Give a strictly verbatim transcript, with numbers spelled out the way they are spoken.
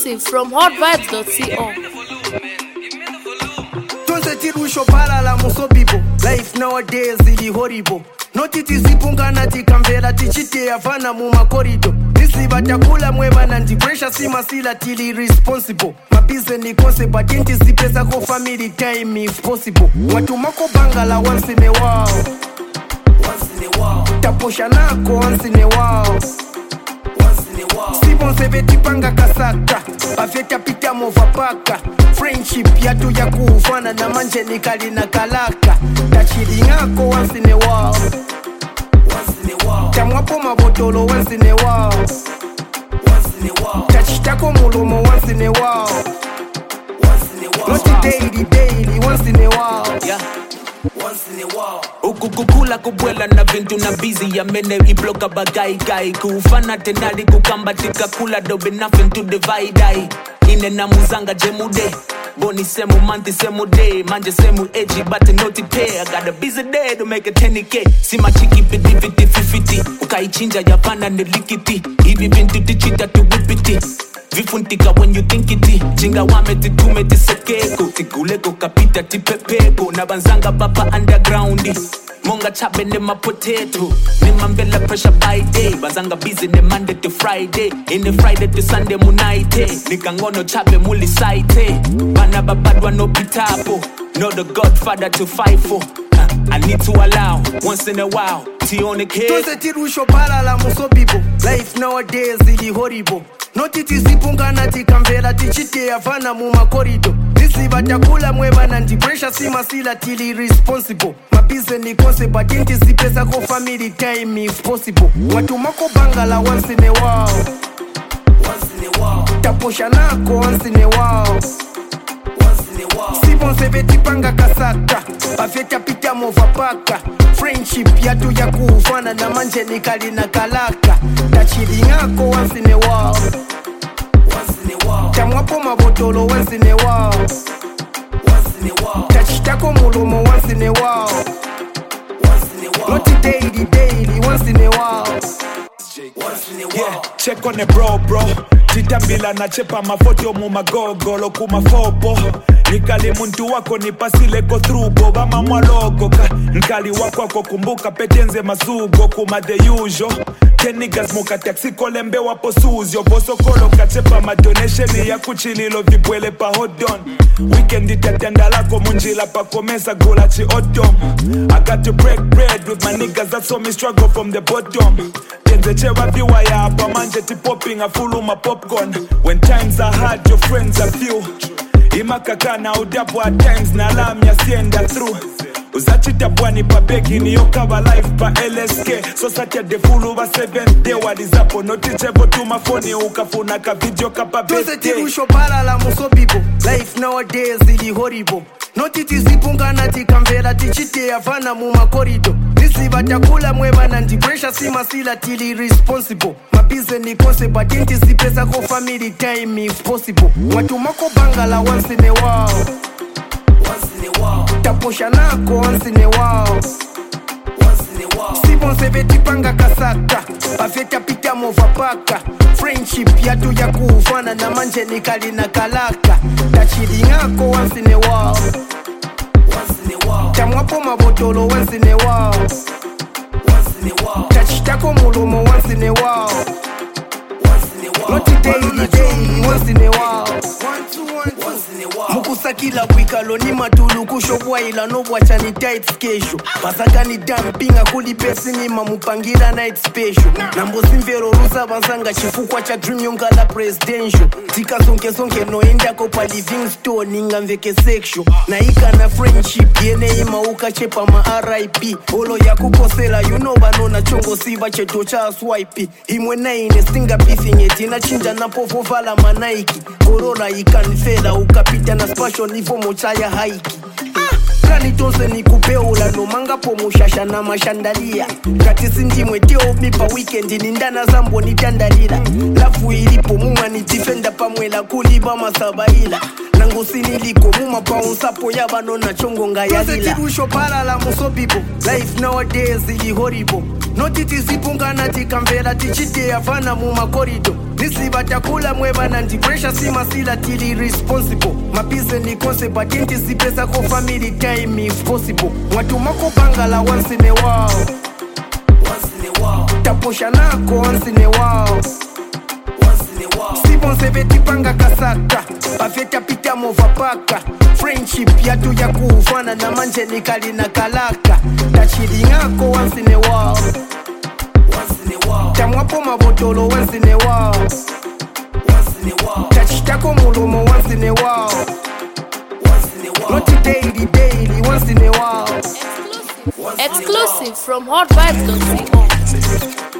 Exclusive from hot vibes dot co. Tirusho palala muso people. Life nowadays is horrible. Notiti zipungana tikamvera tichite yavana muma corridor. Nisiva takula mweba nanti pressure sima sila tili responsible. Mabize ni konse but inti zipesa ko family time if possible. Watu mako bangala once in a while. Once in a while. Taposha nako once in a while. Sibon sebeti panga kasaka Afeta pita mova paka Friendship yatu ya kuufana na manje nikali na kalaka Tachiri ngako once in a while Tamwapo mabotolo once in a while Tachitako mulumo once in a while Not daily, daily, once in a while Yeah once in a while ukukukula kubwela na vintu na busy ya mene ibloka bagai gai kufana tenali kukambatika kula dobe nothing to divide I ine na muzanga jemude boni semu manti semu day manje semu edgy but noti pay I got a busy day to make a ten k sima chiki piti fifty fifty ukaichinja yapana nilikiti hivi vintu tichita tu whipiti vifuntika when you think iti jinga wame titume tisekeko tiguleko kapita tipepeko na banzanga papa underground monga chabe ne ma potato ne mambela pressure by day banzanga busy ne Monday to Friday in the Friday to Sunday munaite nikangono chabe muli site bana babadwa no pitapo no the godfather to fight for I need to allow once in a while tione ke Tose tirusho palala muso people. Life nowadays is horrible. Notiti zipungana tikamvera tichite yavana muma corridor. Nisiva takula mweba nanti pressure sima sila tili responsible. Mabize ni konse but inti zipesa ko family time if possible. Watu mako bangala once in a while. Once in a while. Taposha nako once in a while. Sibon sebeti panga kasaka Afeta pita mova paka Friendship yatu ya kuufana na manje nikali na kalaka Tachiri ngako once in a while Tamwapo mabotolo once in a while Tachitako mulumo once in a while Not daily, daily, once in a while Yeah, check on the bro bro Titambila na chepa mafotio mumagogo loku mafopo Nikali muntu wako nipasile ko thrubo Bama mwalogo ka Nkali wako wako kumbuka petenze masugo Kuma the usual Ten niggas muka taxi kolembe wapo suzyo Boso kolo kachepa madonation ya kuchililo vibwele pa hodon Weekend itatenda lako munjila pa komesa gula chi odom I got to break bread with my niggas that saw me struggle from the bottom Tenze chewa viwa ya hapa manje ti popping a full my popcorn When times are hard your friends are few Imakaka na udapo at times na lam ya sienda through Uzachita bwani pa begi ni yokawa life pa L S K So Saturday fulu wa seventh day wadizapo Notichevo tu mafoni ukafuna ka video kapa best day Tose tirusho palala muso people. Life nowadays is horrible. Notiti zipungana tikamvera tichite yavana muma corridor. Nisiva takula mweba nanti pressure sima sila tili responsible. Mabize ni konse but inti zipesa ko family time if possible. Watu mako bangala once in a while. Taposha nako once in a while. Sibon sebeti panga kasaka Afeta pita mova paka Friendship yatu ya kuufana na manje nikali na kalaka Tachiri ngako once in a while Tamwapo mabotolo once in a while Tachitako mulumo once in a while Not daily, daily, once in a while Mukusa kila wika loni matulu kushobwa ila nobwa chani tight kesho Basaka ni dampinga kuli pesi nima mupangira night special Nambo simvero rusa bansanga chifukwa cha dream yonga la presidential Tika sonke sonke no enda kopa living store ninga mveke sexual Na ika na friendship yene ima uka chepa ma R I P Olo ya kukosela you know banona chongo siva cheto cha swipe Imwe na ine stinga beefing etina chinja na pofo vala manaiki Corona ikanifela ukapita na spasho nifo mochaya haiki Kani tonse ni kupeola no manga po mushasha na mashandalia Kati sindi mweteo mipa weekend ni ndana zambo ni tandalila Lafu ilipo muma ni defenda pamwela kuliba masabaila Nangosini liko muma pa unsapo yaba no na chongo nga yadila Tose tirusho palala muso people. Life nowadays is horrible. Notiti zipungana tikamvera tichite yavana muma corridor. busy batakula mweba nanti pressure simasila till irresponsible mabize ni konse but inti zipesa ko family time if possible mwatumako bangala once in a while once in a while taposha nako once in a while once in a while sibonse beti panga kasaka bafeta pita mova paka friendship yatu ya kuufana na manje nikali na kalaka tachili ngako once in a while once in a while tamwapo mabotolo once in a while once in a while tachitako mulomo once in a while once in a while not daily daily once in a while Exclusive, Exclusive from hot vibes dot c o.